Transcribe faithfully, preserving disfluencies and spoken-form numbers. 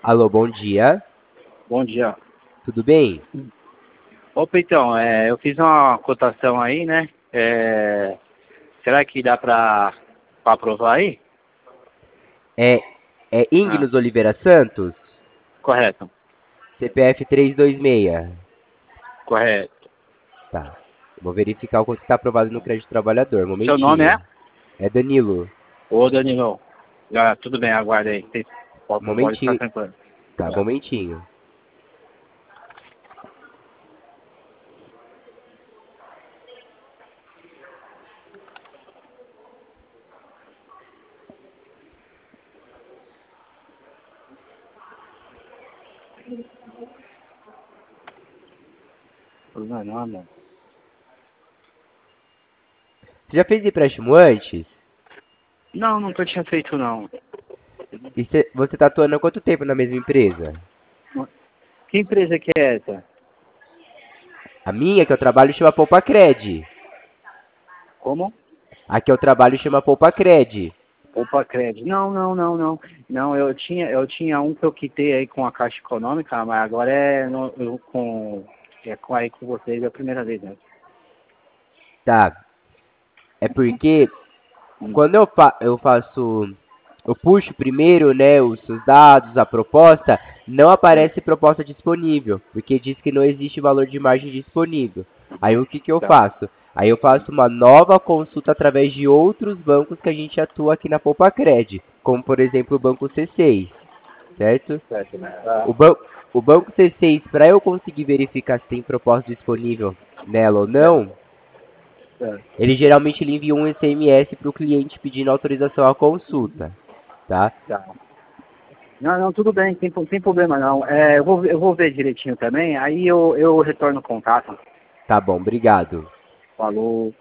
Alô, bom dia. Bom dia. Tudo bem? Opa, então, é, eu fiz uma cotação aí, né? É, será que dá pra, pra aprovar aí? É, é Ah, Ingnos Oliveira Santos? correto, C P F trezentos e vinte e seis. correto. Tá. Vou verificar o quanto está aprovado no crédito trabalhador. Seu nome é? Momentinho. É Danilo. Ô, Danilo. Ah, tudo bem, aguarda aí. Tem- Pode, pode ficar Momentinho. tranquilo. Tá, É. momentinho. Não, não, não. Você já fez empréstimo antes? Não, nunca tinha feito, não. E cê- você está atuando há quanto tempo na mesma empresa? Que empresa que é essa? A minha, que eu trabalho, chama Poupa Cred. Como? A que eu trabalho chama Poupa Cred. Opa, crédito. Não, não, não, não. Não, eu tinha, eu tinha um que eu quitei aí com a Caixa Econômica, mas agora é, no, eu, com, é com aí com vocês é a primeira vez, né? Tá. É porque Hum, quando eu, fa eu faço, eu puxo primeiro, né, os seus dados, a proposta, não tá, aparece proposta disponível, porque diz que não existe valor de margem disponível. Aí o que que eu tá. faço? Aí eu faço uma nova consulta através de outros bancos que a gente atua aqui na Poupa Cred, como por exemplo o Banco C seis, certo? Certo, né? Tá, O, ban o Banco C seis, para eu conseguir verificar se tem proposta disponível nela ou certo, não, certo. ele geralmente ele envia um S M S para o cliente pedindo autorização à consulta, tá? Tá. Não, não, tudo bem, tem, tem problema não. É, eu, vou, eu vou ver direitinho também, aí eu, eu retorno o contato. Tá bom, obrigado. Falou.